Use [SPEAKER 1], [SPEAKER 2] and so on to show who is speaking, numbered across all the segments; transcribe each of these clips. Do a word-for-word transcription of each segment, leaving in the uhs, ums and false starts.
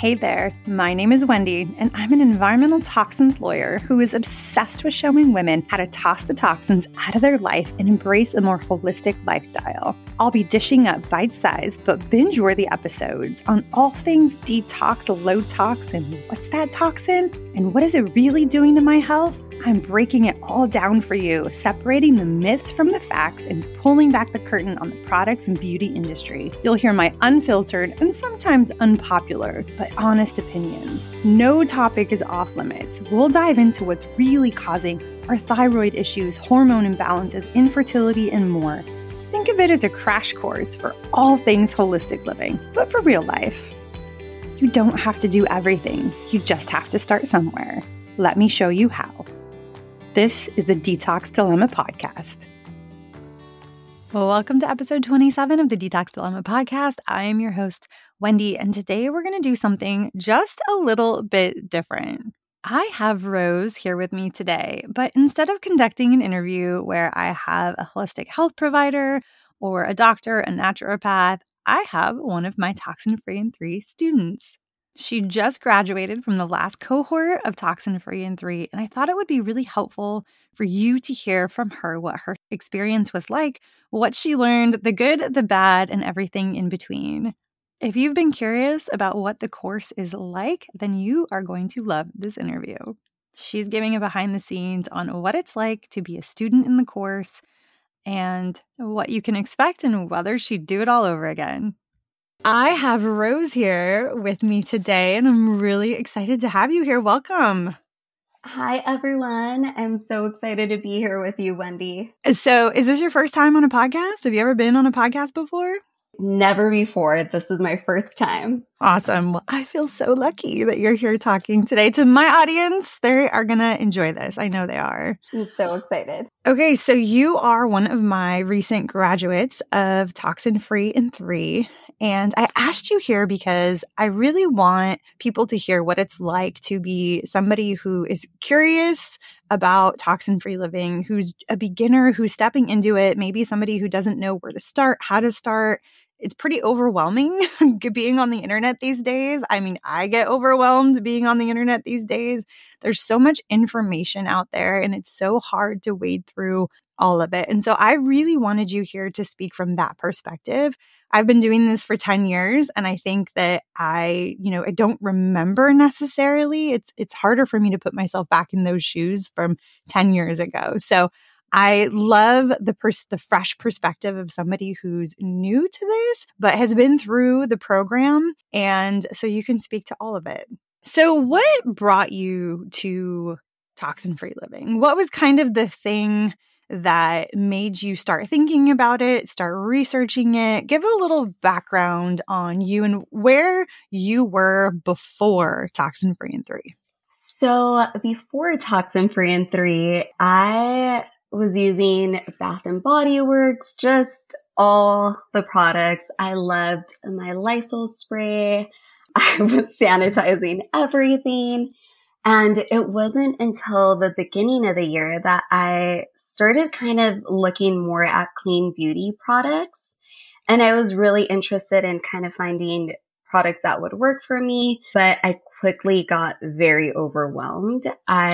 [SPEAKER 1] Hey there, my name is Wendy, and I'm an environmental toxins lawyer who is obsessed with showing women how to toss the toxins out of their life and embrace a more holistic lifestyle. I'll be dishing up bite-sized but binge-worthy episodes on all things detox, low toxin, what's that toxin, and what is it really doing to my health? I'm breaking it all down for you, separating the myths from the facts and pulling back the curtain on the products and beauty industry. You'll hear my unfiltered and sometimes unpopular, but honest opinions. No topic is off limits. We'll dive into what's really causing our thyroid issues, hormone imbalances, infertility, and more. Think of it as a crash course for all things holistic living, but for real life. You don't have to do everything. You just have to start somewhere. Let me show you how. This is the Detox Dilemma Podcast. Well, welcome to episode twenty-seven of the Detox Dilemma Podcast. I am your host, Wendy, and today we're going to do something just a little bit different. I have Rose here with me today, but instead of conducting an interview where I have a holistic health provider or a doctor, a naturopath, I have one of my Toxin Free in three students. She just graduated from the last cohort of Toxin Free in three, and I thought it would be really helpful for you to hear from her what her experience was like, what she learned, the good, the bad, and everything in between. If you've been curious about what the course is like, then you are going to love this interview. She's giving a behind the scenes on what it's like to be a student in the course and what you can expect and whether she'd do it all over again. I have Rose here with me today, and I'm really excited to have you here. Welcome.
[SPEAKER 2] Hi, everyone. I'm so excited to be here with you, Wendy.
[SPEAKER 1] So is this your first time on a podcast? Have you ever been on a podcast before?
[SPEAKER 2] Never before. This is my first time.
[SPEAKER 1] Awesome. Well, I feel so lucky that you're here talking today to my audience. They are going to enjoy this. I know they are.
[SPEAKER 2] I'm so excited.
[SPEAKER 1] Okay, so you are one of my recent graduates of Toxin Free in three. And I asked you here because I really want people to hear what it's like to be somebody who is curious about toxin-free living, who's a beginner, who's stepping into it, maybe somebody who doesn't know where to start, how to start. It's pretty overwhelming being on the internet these days. I mean, I get overwhelmed being on the internet these days. There's so much information out there, and it's so hard to wade through all of it. And so I really wanted you here to speak from that perspective. I've been doing this for ten years, and I think that I, you know, I don't remember necessarily. It's it's harder for me to put myself back in those shoes from ten years ago. So I love the pers- the fresh perspective of somebody who's new to this, but has been through the program. And so you can speak to all of it. So what brought you to toxin-free living? What was kind of the thing that made you start thinking about it, start researching it? Give a little background on you and where you were before Toxin Free in three.
[SPEAKER 2] So before Toxin Free in three, I was using Bath and Body Works, just all the products. I loved my Lysol spray. I was sanitizing everything. And it wasn't until the beginning of the year that I started kind of looking more at clean beauty products. And I was really interested in kind of finding products that would work for me, but I quickly got very overwhelmed.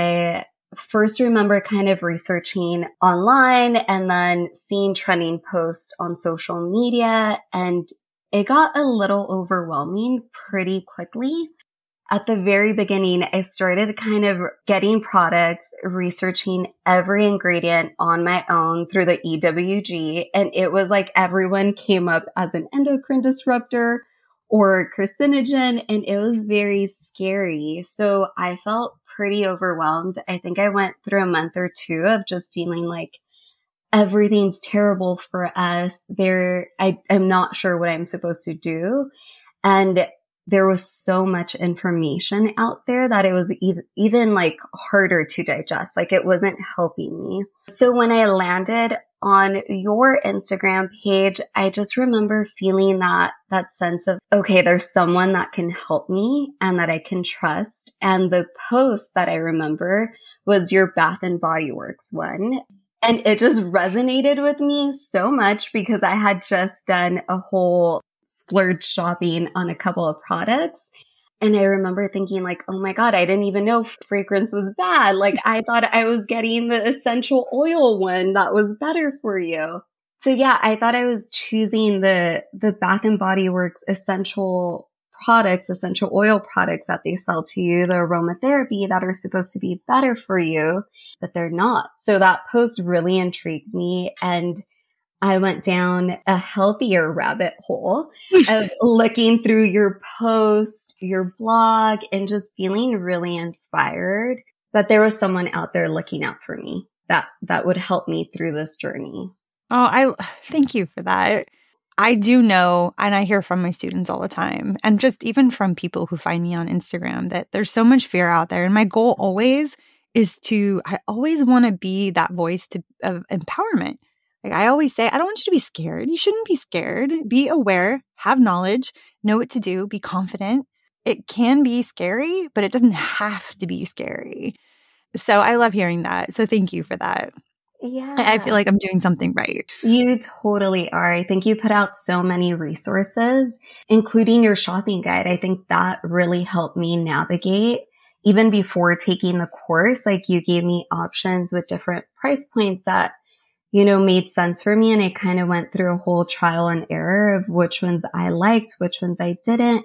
[SPEAKER 2] I first remember kind of researching online and then seeing trending posts on social media, and it got a little overwhelming pretty quickly. At the very beginning, I started kind of getting products, researching every ingredient on my own through the E W G. And it was like everyone came up as an endocrine disruptor or carcinogen, and it was very scary. So I felt pretty overwhelmed. I think I went through a month or two of just feeling like everything's terrible for us. There, I am not sure what I'm supposed to do. And there was so much information out there that it was even, even like harder to digest. Like it wasn't helping me. So when I landed on your Instagram page, I just remember feeling that, that sense of, okay, there's someone that can help me and that I can trust. And the post that I remember was your Bath and Body Works one. And it just resonated with me so much because I had just done a whole splurge shopping on a couple of products. And I remember thinking like, oh my God, I didn't even know fragrance was bad. Like I thought I was getting the essential oil one that was better for you. So yeah, I thought I was choosing the, the Bath and Body Works essential products, essential oil products that they sell to you, the aromatherapy that are supposed to be better for you, but they're not. So that post really intrigued me. And I went down a healthier rabbit hole of looking through your post, your blog, and just feeling really inspired that there was someone out there looking out for me that, that would help me through this journey.
[SPEAKER 1] Oh, I thank you for that. I do know, and I hear from my students all the time, and just even from people who find me on Instagram, that there's so much fear out there. And my goal always is to, I always want to be that voice to, of empowerment. Like I always say, I don't want you to be scared. You shouldn't be scared. Be aware, have knowledge, know what to do, be confident. It can be scary, but it doesn't have to be scary. So I love hearing that. So thank you for that.
[SPEAKER 2] Yeah.
[SPEAKER 1] I feel like I'm doing something right.
[SPEAKER 2] You totally are. I think you put out so many resources, including your shopping guide. I think that really helped me navigate. Even before taking the course, like you gave me options with different price points that, you know, made sense for me. And I kind of went through a whole trial and error of which ones I liked, which ones I didn't,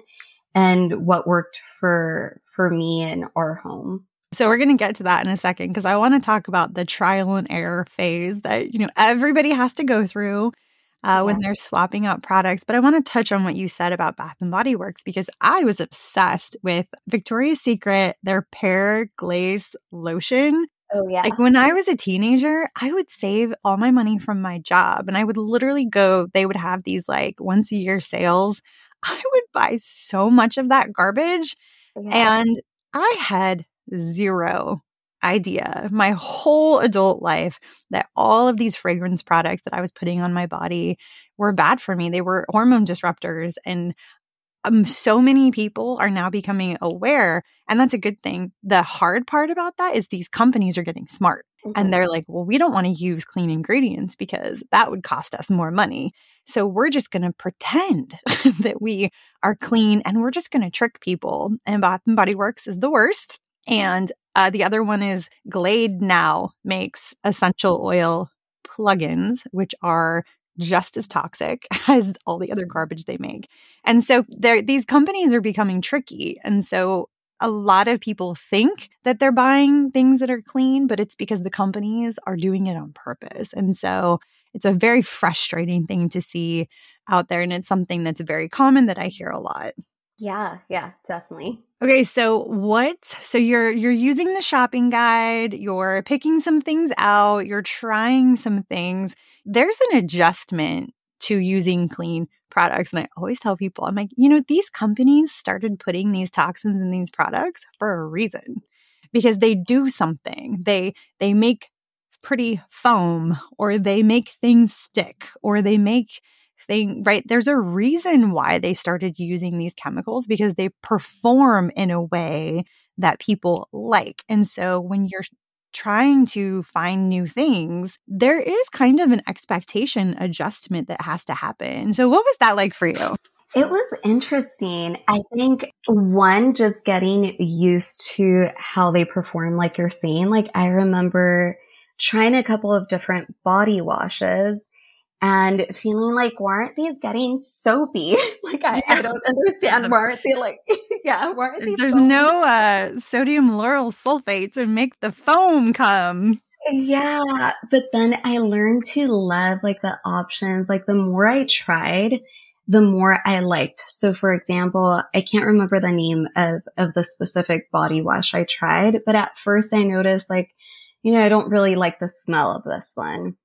[SPEAKER 2] and what worked for, for me and our home.
[SPEAKER 1] So we're going to get to that in a second because I want to talk about the trial and error phase that, you know, everybody has to go through uh, yeah. when they're swapping out products. But I want to touch on what you said about Bath and Body Works because I was obsessed with Victoria's Secret, their Pear Glaze lotion.
[SPEAKER 2] Oh, yeah.
[SPEAKER 1] Like when I was a teenager, I would save all my money from my job and I would literally go, they would have these like once a year sales. I would buy so much of that garbage yeah. and I had zero idea my whole adult life that all of these fragrance products that I was putting on my body were bad for me. They were hormone disruptors. And um, so many people are now becoming aware. And that's a good thing. The hard part about that is these companies are getting smart. Mm-hmm. And they're like, well, we don't want to use clean ingredients because that would cost us more money. So we're just going to pretend that we are clean and we're just going to trick people. And Bath and Body Works is the worst. And uh, the other one is Glade now makes essential oil plugins, which are just as toxic as all the other garbage they make. And so these companies are becoming tricky. And so a lot of people think that they're buying things that are clean, but it's because the companies are doing it on purpose. And so it's a very frustrating thing to see out there. And it's something that's very common that I hear a lot.
[SPEAKER 2] Yeah, yeah, definitely.
[SPEAKER 1] Okay, so what? So you're you're using the shopping guide, you're picking some things out, you're trying some things. There's an adjustment to using clean products. And I always tell people, I'm like, you know, these companies started putting these toxins in these products for a reason because they do something. They they make pretty foam or they make things stick or they make thing, right? There's a reason why they started using these chemicals because they perform in a way that people like. And so when you're trying to find new things, there is kind of an expectation adjustment that has to happen. So what was that like for you?
[SPEAKER 2] It was interesting. I think one, just getting used to how they perform, like you're saying. Like I remember trying a couple of different body washes and feeling like, why aren't these getting soapy? like, I, yeah. I don't understand. Why aren't they like, yeah, why aren't these
[SPEAKER 1] There's
[SPEAKER 2] foamy?
[SPEAKER 1] no uh, sodium lauryl sulfate to make the foam come.
[SPEAKER 2] Yeah. But then I learned to love like the options. Like the more I tried, the more I liked. So for example, I can't remember the name of, of the specific body wash I tried, but at first I noticed like, you know, I don't really like the smell of this one.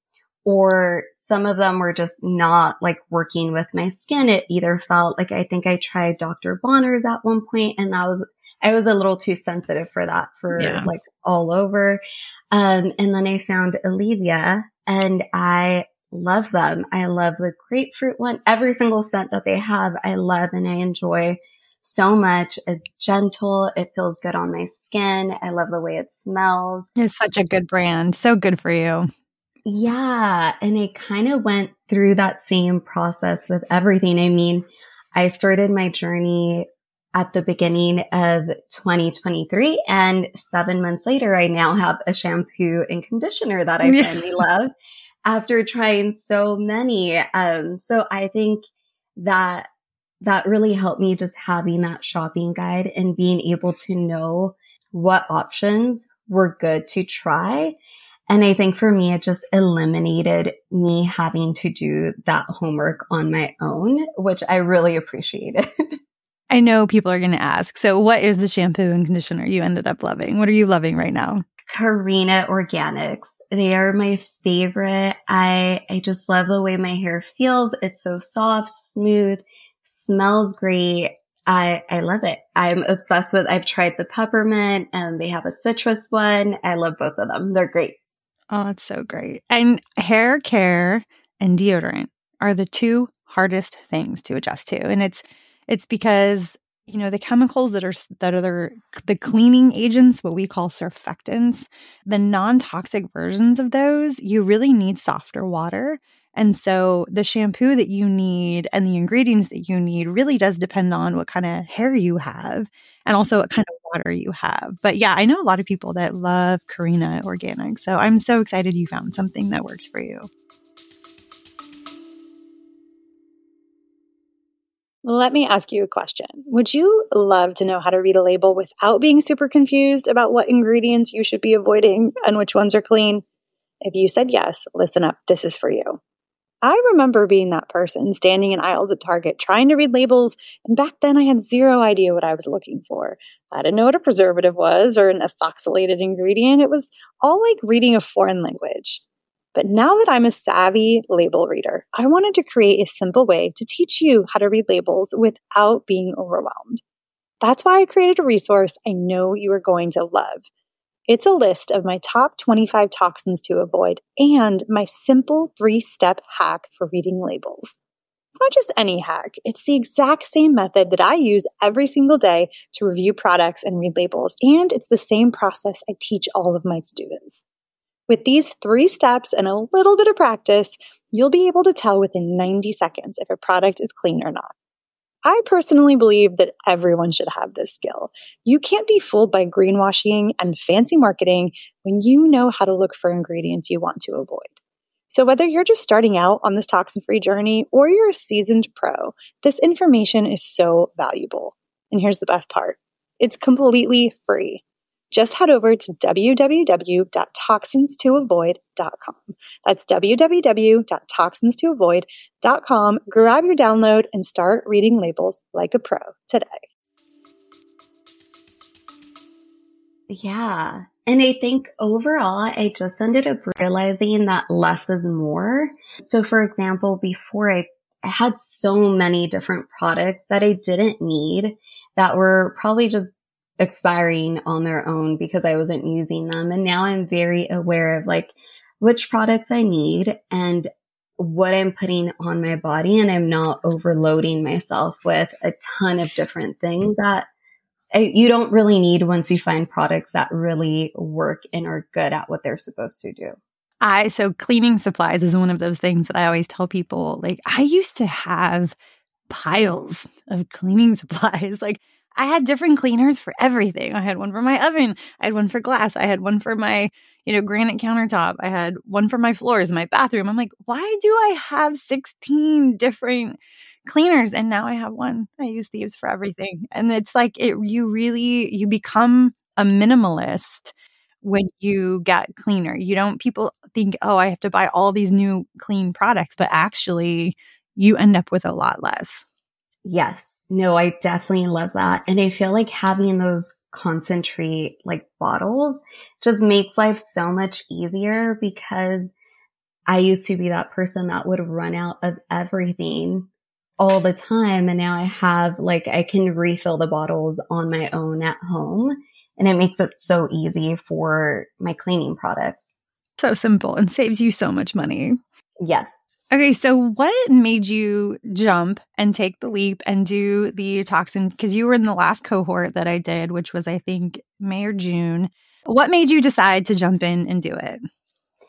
[SPEAKER 2] Or some of them were just not like working with my skin. It either felt like, I think I tried Doctor Bonner's at one point and that was, I was a little too sensitive for that for yeah. like all over. Um, and then I found Olivia and I love them. I love the grapefruit one. Every single scent that they have, I love and I enjoy so much. It's gentle. It feels good on my skin. I love the way it smells.
[SPEAKER 1] It's such a good brand. So good for you.
[SPEAKER 2] Yeah. And it kind of went through that same process with everything. I mean, I started my journey at the beginning of twenty twenty-three. And seven months later, I now have a shampoo and conditioner that I finally love after trying so many. Um, so I think that that really helped me, just having that shopping guide and being able to know what options were good to try. And I think for me, it just eliminated me having to do that homework on my own, which I really appreciated.
[SPEAKER 1] I know people are going to ask, so what is the shampoo and conditioner you ended up loving? What are you loving right now?
[SPEAKER 2] Purina Organics. They are my favorite. I, I just love the way my hair feels. It's so soft, smooth, smells great. I, I love it. I'm obsessed with, I've tried the peppermint and they have a citrus one. I love both of them. They're great.
[SPEAKER 1] Oh, that's so great. And hair care and deodorant are the two hardest things to adjust to. And it's it's because, you know, the chemicals that are that are the, the cleaning agents, what we call surfactants, the non-toxic versions of those, you really need softer water. And so the shampoo that you need and the ingredients that you need really does depend on what kind of hair you have and also what kind of water you have. But yeah, I know a lot of people that love Purina Organic. So I'm so excited you found something that works for you. Let me ask you a question. Would you love to know how to read a label without being super confused about what ingredients you should be avoiding and which ones are clean? If you said yes, listen up. This is for you. I remember being that person standing in aisles at Target trying to read labels, and back then I had zero idea what I was looking for. I didn't know what a preservative was or an ethoxylated ingredient. It was all like reading a foreign language. But now that I'm a savvy label reader, I wanted to create a simple way to teach you how to read labels without being overwhelmed. That's why I created a resource I know you are going to love. It's a list of my top twenty-five toxins to avoid and my simple three-step hack for reading labels. It's not just any hack. It's the exact same method that I use every single day to review products and read labels, and it's the same process I teach all of my students. With these three steps and a little bit of practice, you'll be able to tell within ninety seconds if a product is clean or not. I personally believe that everyone should have this skill. You can't be fooled by greenwashing and fancy marketing when you know how to look for ingredients you want to avoid. So whether you're just starting out on this toxin-free journey or you're a seasoned pro, this information is so valuable. And here's the best part. It's completely free. Just head over to w w w dot toxins to avoid dot com. That's w w w dot toxins to avoid dot com. Grab your download and start reading labels like a pro today.
[SPEAKER 2] Yeah. And I think overall, I just ended up realizing that less is more. So for example, before I, I had so many different products that I didn't need that were probably just expiring on their own because I wasn't using them. And now I'm very aware of like which products I need and what I'm putting on my body. And I'm not overloading myself with a ton of different things that I, you don't really need once you find products that really work and are good at what they're supposed to do.
[SPEAKER 1] I, so cleaning supplies is one of those things that I always tell people, like I used to have piles of cleaning supplies. Like I had different cleaners for everything. I had one for my oven. I had one for glass. I had one for my, you know, granite countertop. I had one for my floors in my bathroom. I'm like, why do I have sixteen different cleaners? And now I have one. I use these for everything. And it's like, it, you really, you become a minimalist when you get cleaner. You don't, people think, oh, I have to buy all these new clean products, but actually you end up with a lot less.
[SPEAKER 2] Yes. No, I definitely love that. And I feel like having those concentrate like bottles just makes life so much easier because I used to be that person that would run out of everything all the time. And now I have like, I can refill the bottles on my own at home. And it makes it so easy for my cleaning products.
[SPEAKER 1] So simple and saves you so much money.
[SPEAKER 2] Yes.
[SPEAKER 1] Okay, so what made you jump and take the leap and do the toxin? Because you were in the last cohort that I did, which was, I think, May or June. What made you decide to jump in and do it?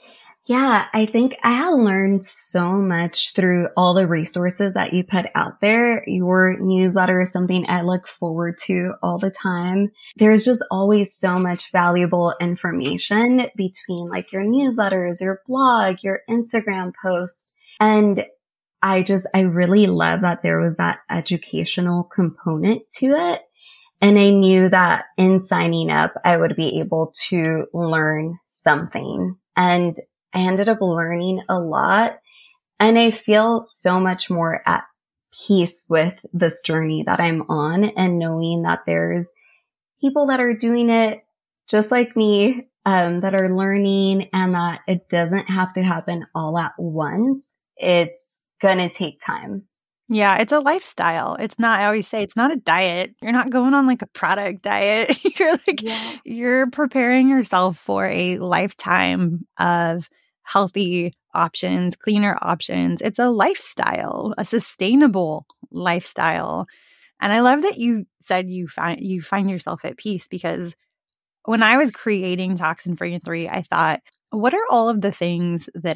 [SPEAKER 2] Yeah, I think I have learned so much through all the resources that you put out there. Your newsletter is something I look forward to all the time. There's just always so much valuable information between like your newsletters, your blog, your Instagram posts. And I just, I really love that there was that educational component to it. And I knew that in signing up, I would be able to learn something. And I ended up learning a lot, and I feel so much more at peace with this journey that I'm on, and knowing that there's people that are doing it just like me, um, that are learning, and that it doesn't have to happen all at once. It's gonna take time.
[SPEAKER 1] Yeah, it's a lifestyle. It's not, I always say, it's not a diet. You're not going on like a product diet. You're like,
[SPEAKER 2] Yeah.
[SPEAKER 1] you're preparing yourself for a lifetime of healthy options, cleaner options. It's a lifestyle, a sustainable lifestyle. And I love that you said you find you find yourself at peace, because when I was creating Toxin Free three, I thought, what are all of the things that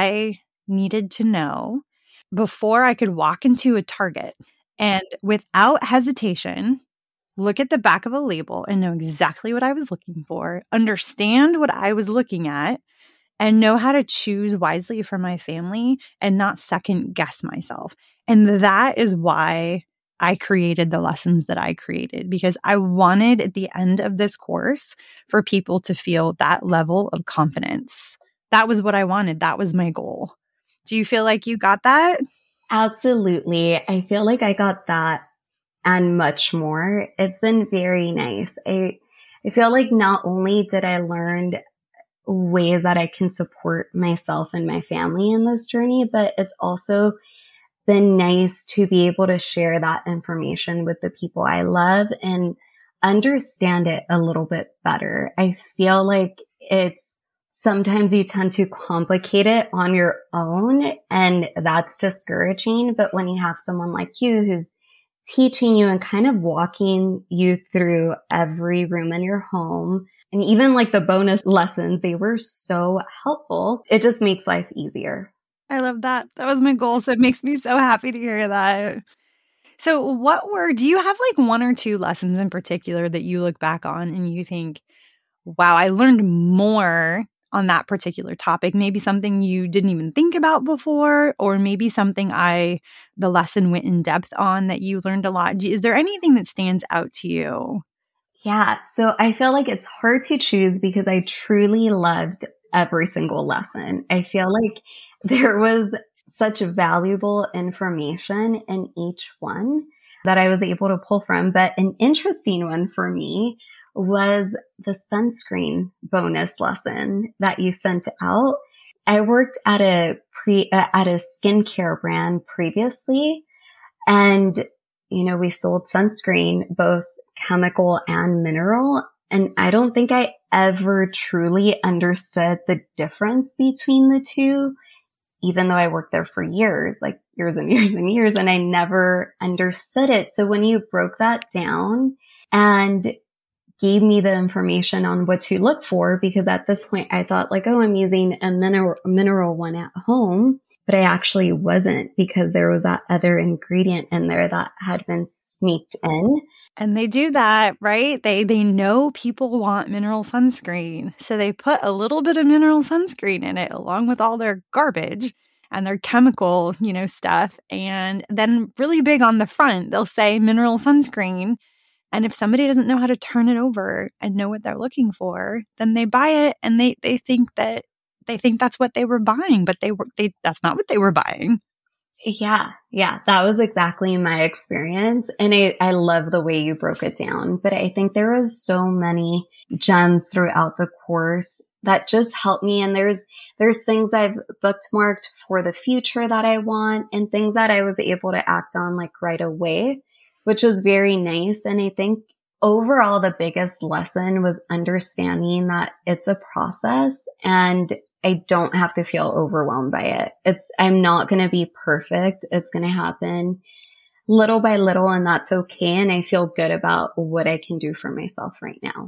[SPEAKER 1] I needed to know before I could walk into a Target and without hesitation look at the back of a label and know exactly what I was looking for, understand what I was looking at, and know how to choose wisely for my family and not second guess myself. And that is why I created the lessons that I created, because I wanted at the end of this course for people to feel that level of confidence. That was what I wanted. That was my goal. Do you feel like you got that?
[SPEAKER 2] Absolutely. I feel like I got that and much more. It's been very nice. I, I feel like not only did I learn ways that I can support myself and my family in this journey, but it's also been nice to be able to share that information with the people I love and understand it a little bit better. I feel like it's sometimes you tend to complicate it on your own, and that's discouraging. But when you have someone like you who's teaching you and kind of walking you through every room in your home, and even like the bonus lessons, they were so helpful. It just makes life easier.
[SPEAKER 1] I love that. That was my goal. So it makes me so happy to hear that. So what were, do you have like one or two lessons in particular that you look back on and you think, wow, I learned more on that particular topic? Maybe something you didn't even think about before, or maybe something I, the lesson went in depth on that you learned a lot. Is there anything that stands out to you?
[SPEAKER 2] Yeah. So I feel like it's hard to choose because I truly loved every single lesson. I feel like there was such valuable information in each one that I was able to pull from. But an interesting one for me was the sunscreen bonus lesson that you sent out. I worked at a pre, uh, at a skincare brand previously, and, you know, we sold sunscreen, both chemical and mineral. And I don't think I ever truly understood the difference between the two, even though I worked there for years, like years and years and years, and I never understood it. So when you broke that down and gave me the information on what to look for, because at this point I thought like, oh, I'm using a mineral, mineral one at home, but I actually wasn't, because there was that other ingredient in there that had been sneaked in.
[SPEAKER 1] And they do that, right? They they know people want mineral sunscreen. So they put a little bit of mineral sunscreen in it along with all their garbage and their chemical, you know, stuff. And then really big on the front, they'll say mineral sunscreen. And if somebody doesn't know how to turn it over and know what they're looking for, then they buy it and they they think that they think that's what they were buying, but they were they that's not what they were buying.
[SPEAKER 2] Yeah. Yeah. That was exactly my experience. And I, I love the way you broke it down, but I think there was so many gems throughout the course that just helped me. And there's, there's things I've bookmarked for the future that I want, and things that I was able to act on like right away, which was very nice. And I think overall, the biggest lesson was understanding that it's a process and I don't have to feel overwhelmed by it. It's, I'm not going to be perfect. It's going to happen little by little, and that's okay. And I feel good about what I can do for myself right now.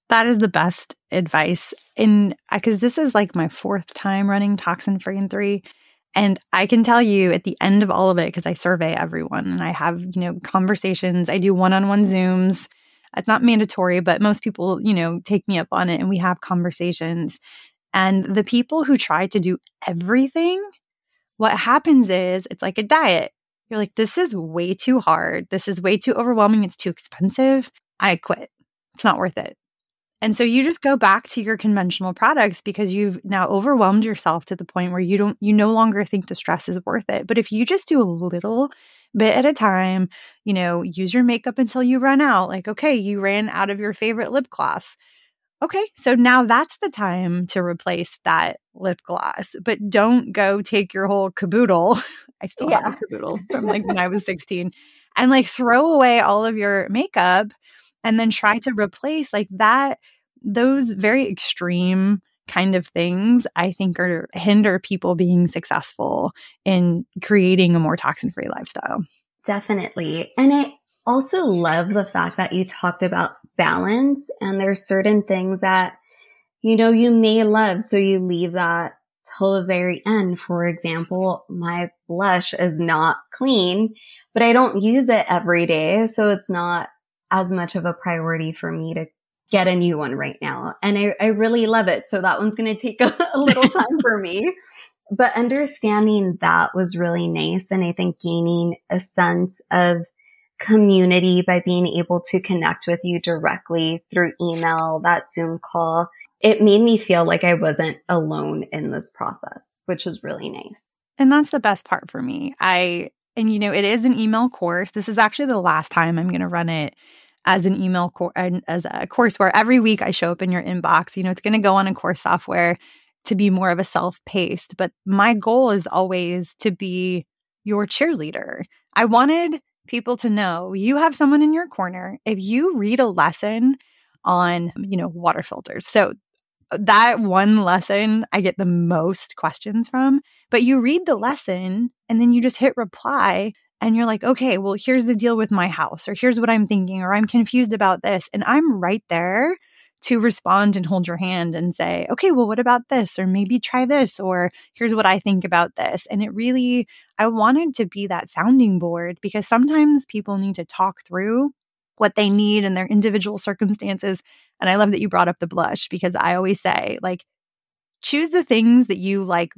[SPEAKER 1] That is the best advice. In because this is like my fourth time running Toxin Free in three. And I can tell you at the end of all of it, because I survey everyone and I have, you know, conversations. I do one-on-one Zooms. It's not mandatory, but most people, you know, take me up on it and we have conversations. And the people who try to do everything, what happens is it's like a diet. You're like, this is way too hard. This is way too overwhelming. It's too expensive. I quit. It's not worth it. And so you just go back to your conventional products because you've now overwhelmed yourself to the point where you don't, you no longer think the stress is worth it. But if you just do a little bit at a time, you know, use your makeup until you run out. Like, okay, you ran out of your favorite lip gloss. Okay, so now that's the time to replace that lip gloss. But don't go take your whole caboodle. I still
[SPEAKER 2] Yeah.
[SPEAKER 1] have a caboodle from like when I was sixteen and like throw away all of your makeup and then try to replace like that. Those very extreme kind of things, I think, are hinder people being successful in creating a more toxin-free lifestyle.
[SPEAKER 2] Definitely. And I also love the fact that you talked about balance, and there's certain things that, you know, you may love. So you leave that till the very end. For example, my blush is not clean, but I don't use it every day. So it's not as much of a priority for me to get a new one right now. And I, I really love it. So that one's going to take a, a little time for me. But understanding that was really nice. And I think gaining a sense of community by being able to connect with you directly through email, that Zoom call, it made me feel like I wasn't alone in this process, which was really nice.
[SPEAKER 1] And that's the best part for me. I, and you know, it is an email course. This is actually the last time I'm going to run it as an email course, as a course where every week I show up in your inbox. You know, it's going to go on a course software to be more of a self-paced, but my goal is always to be your cheerleader. I wanted people to know you have someone in your corner. If you read a lesson on, you know, water filters. So that one lesson I get the most questions from, but you read the lesson and then you just hit reply and you're like, okay, well, here's the deal with my house, or here's what I'm thinking, or I'm confused about this. And I'm right there to respond and hold your hand and say, okay, well, what about this? Or maybe try this, or here's what I think about this. And it really, I wanted to be that sounding board because sometimes people need to talk through what they need in their individual circumstances. And I love that you brought up the blush because I always say, like, choose the things that you like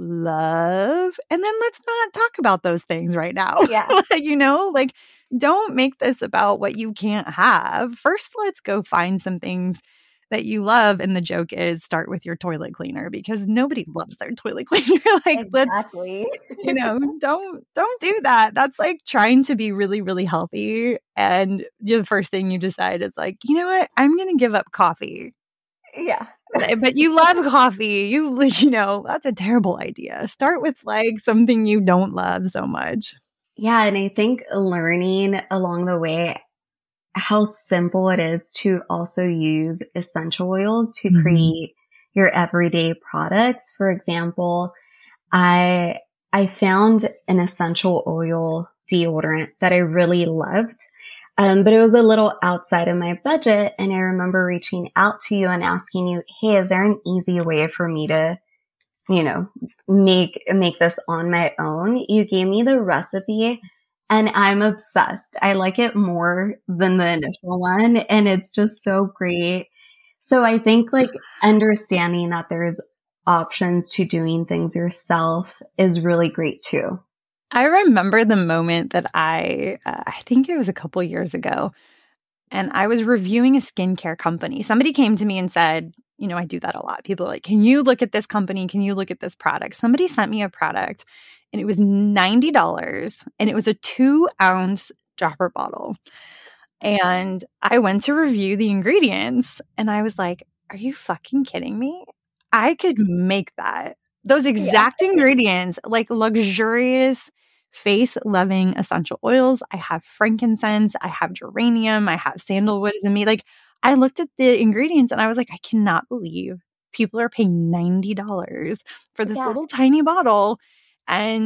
[SPEAKER 1] love, and then let's not talk about those things right now.
[SPEAKER 2] Yeah.
[SPEAKER 1] You know, like, don't make this about what you can't have. First, let's go find some things that you love. And the joke is start with your toilet cleaner because nobody loves their toilet cleaner. Like,
[SPEAKER 2] exactly.
[SPEAKER 1] let's, you know, don't, don't do that. That's like trying to be really, really healthy. And the first thing you decide is like, you know what? I'm going to give up coffee.
[SPEAKER 2] Yeah.
[SPEAKER 1] But you love coffee. You, you know, that's a terrible idea. Start with like something you don't love so much.
[SPEAKER 2] Yeah. And I think learning along the way how simple it is to also use essential oils to mm-hmm. create your everyday products. For example, I, I found an essential oil deodorant that I really loved. Um, but it was a little outside of my budget. And I remember reaching out to you and asking you, hey, is there an easy way for me to, you know, make, make this on my own? You gave me the recipe and I'm obsessed. I like it more than the initial one. And it's just so great. So I think like understanding that there's options to doing things yourself is really great too.
[SPEAKER 1] I remember the moment that I, uh, I think it was a couple years ago, and I was reviewing a skincare company. Somebody came to me and said, you know, I do that a lot. People are like, can you look at this company? Can you look at this product? Somebody sent me a product and it was ninety dollars and it was a two ounce dropper bottle. And I went to review the ingredients and I was like, are you fucking kidding me? I could make that. Those exact yeah. ingredients, like luxurious, face-loving essential oils. I have frankincense. I have geranium. I have sandalwood is in me. Like, I looked at the ingredients and I was like, I cannot believe people are paying ninety dollars for this yeah. little tiny bottle. And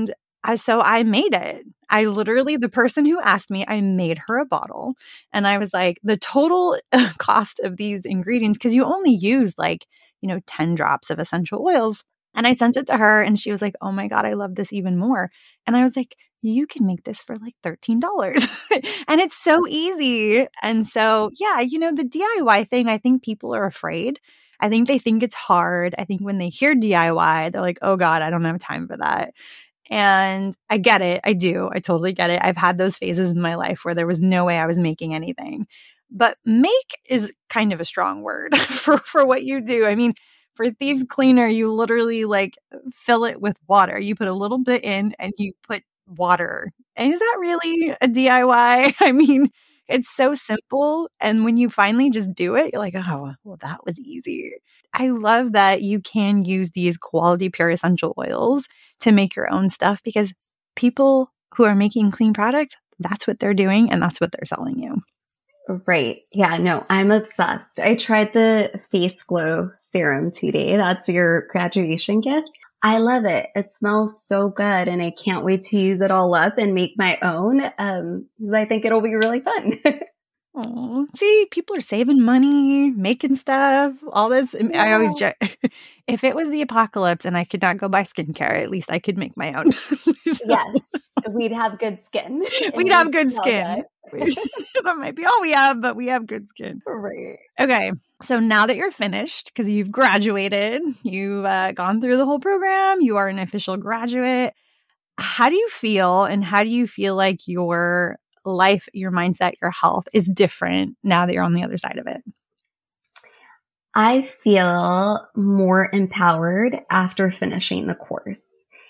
[SPEAKER 1] I, so I made it. I literally, the person who asked me, I made her a bottle. And I was like, the total cost of these ingredients, because you only use like, you know, ten drops of essential oils. And I sent it to her and she was like, oh my God, I love this even more. And I was like, you can make this for like thirteen dollars. And it's so easy. And so, yeah, you know, the D I Y thing, I think people are afraid. I think they think it's hard. I think when they hear D I Y, they're like, oh God, I don't have time for that. And I get it. I do. I totally get it. I've had those phases in my life where there was no way I was making anything. But make is kind of a strong word for, for what you do. I mean, for Thieves Cleaner, you literally like fill it with water. You put a little bit in and you put water. And is that really a D I Y? I mean, it's so simple. And when you finally just do it, you're like, oh, well, that was easy. I love that you can use these quality pure essential oils to make your own stuff, because people who are making clean products, that's what they're doing and that's what they're selling you.
[SPEAKER 2] Right. Yeah, no, I'm obsessed. I tried the Face Glow Serum today. That's your graduation gift. I love it. It smells so good and I can't wait to use it all up and make my own. Um, I think it'll be really fun.
[SPEAKER 1] Oh, see, people are saving money, making stuff, all this.
[SPEAKER 2] Yeah.
[SPEAKER 1] I always joke, if it was the apocalypse and I could not go buy skincare, at least I could make my own. So,
[SPEAKER 2] yes, we'd have good skin.
[SPEAKER 1] We'd have good skin. Good. That might be all we have, but we have good skin.
[SPEAKER 2] Right.
[SPEAKER 1] Okay. So now that you're finished, because you've graduated, you've uh, gone through the whole program, you are an official graduate. How do you feel, and how do you feel like your life, your mindset, your health is different now that you're on the other side of it?
[SPEAKER 2] I feel more empowered after finishing the course.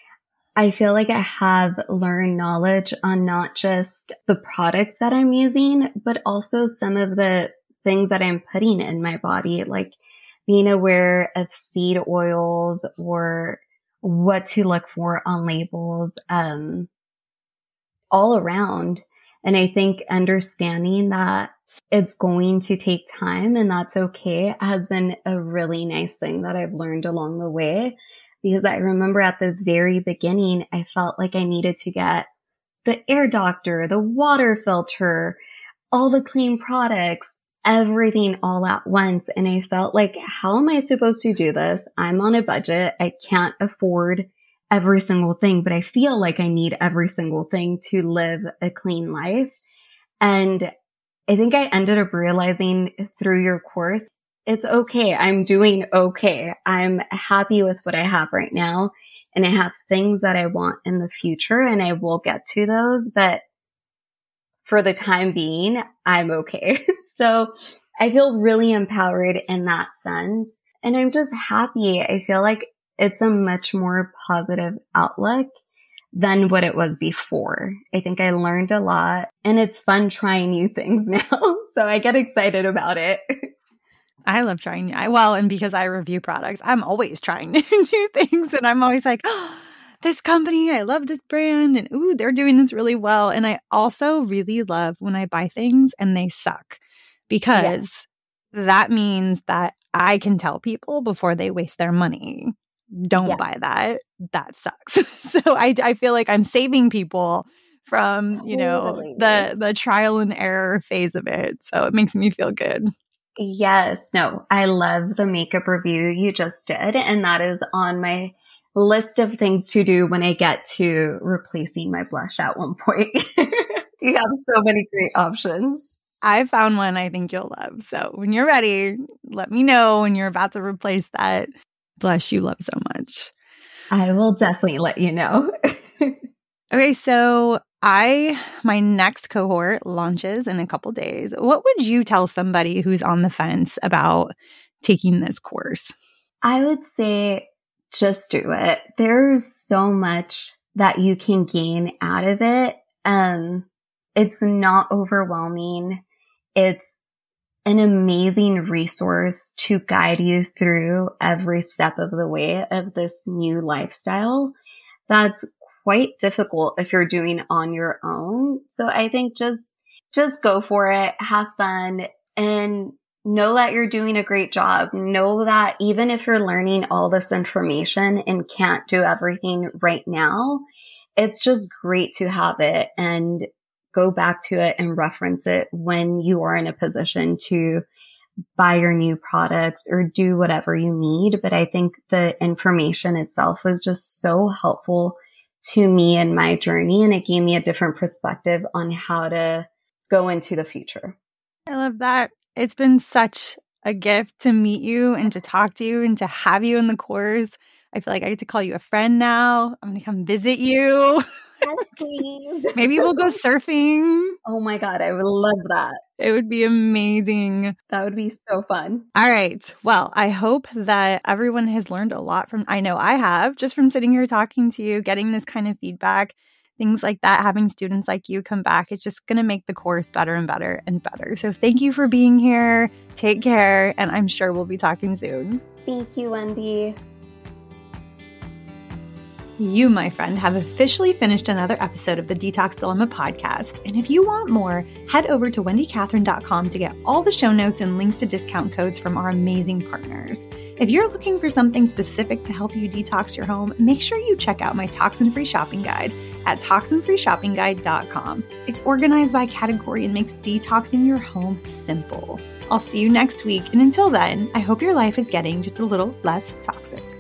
[SPEAKER 2] I feel like I have learned knowledge on not just the products that I'm using, but also some of the things that I'm putting in my body, like being aware of seed oils or what to look for on labels, um, all around. And I think understanding that it's going to take time and that's okay has been a really nice thing that I've learned along the way. Because I remember at the very beginning, I felt like I needed to get the air doctor, the water filter, all the clean products, everything all at once. And I felt like, how am I supposed to do this? I'm on a budget. I can't afford every single thing, but I feel like I need every single thing to live a clean life. And I think I ended up realizing through your course, it's okay. I'm doing okay. I'm happy with what I have right now. And I have things that I want in the future and I will get to those. But for the time being, I'm okay. So I feel really empowered in that sense. And I'm just happy. I feel like it's a much more positive outlook than what it was before. I think I learned a lot and it's fun trying new things now. So I get excited about it.
[SPEAKER 1] I love trying. I, well, and because I review products, I'm always trying new things. And I'm always like, oh, this company, I love this brand. And ooh, they're doing this really well. And I also really love when I buy things and they suck, because yes. that means that I can tell people before they waste their money, don't yeah. buy that. That sucks. So I, I feel like I'm saving people from, you know, totally. the, the trial and error phase of it. So it makes me feel good.
[SPEAKER 2] Yes. No, I love the makeup review you just did. And that is on my list of things to do when I get to replacing my blush at one point. You have so many great options.
[SPEAKER 1] I found one I think you'll love. So when you're ready, let me know when you're about to replace that blush you love so much.
[SPEAKER 2] I will definitely let you know.
[SPEAKER 1] Okay, so I, my next cohort launches in a couple days. What would you tell somebody who's on the fence about taking this course?
[SPEAKER 2] I would say just do it. There's so much that you can gain out of it. Um, it's not overwhelming. It's an amazing resource to guide you through every step of the way of this new lifestyle. That's quite difficult if you're doing on your own. So I think just, just go for it, have fun, and know that you're doing a great job. Know that even if you're learning all this information and can't do everything right now, it's just great to have it and go back to it and reference it when you are in a position to buy your new products or do whatever you need. But I think the information itself was just so helpful to me in my journey, and it gave me a different perspective on how to go into the future.
[SPEAKER 1] I love that. It's been such a gift to meet you and to talk to you and to have you in the course. I feel like I get to call you a friend now. I'm going to come visit you.
[SPEAKER 2] Yes, please.
[SPEAKER 1] Maybe we'll go surfing.
[SPEAKER 2] Oh my God, I would love that.
[SPEAKER 1] It would be amazing.
[SPEAKER 2] That would be so fun.
[SPEAKER 1] All right. Well, I hope that everyone has learned a lot from, I know I have, just from sitting here talking to you, getting this kind of feedback, things like that, having students like you come back. It's just going to make the course better and better and better. So thank you for being here. Take care. And I'm sure we'll be talking soon.
[SPEAKER 2] Thank you, Wendy.
[SPEAKER 1] You, my friend, have officially finished another episode of the Detox Dilemma podcast. And if you want more, head over to wendy catherine dot com to get all the show notes and links to discount codes from our amazing partners. If you're looking for something specific to help you detox your home, make sure you check out my toxin-free shopping guide at toxin free shopping guide dot com. It's organized by category and makes detoxing your home simple. I'll see you next week. And until then, I hope your life is getting just a little less toxic.